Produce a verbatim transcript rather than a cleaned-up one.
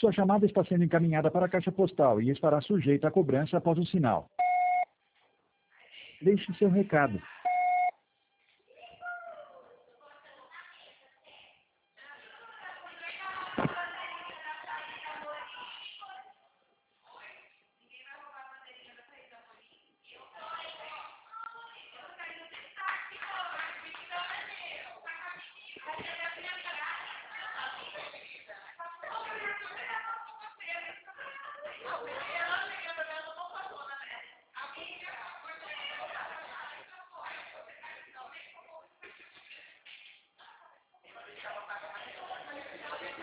Sua chamada está sendo encaminhada para a caixa postal e estará sujeita à cobrança após o sinal. Deixe seu recado.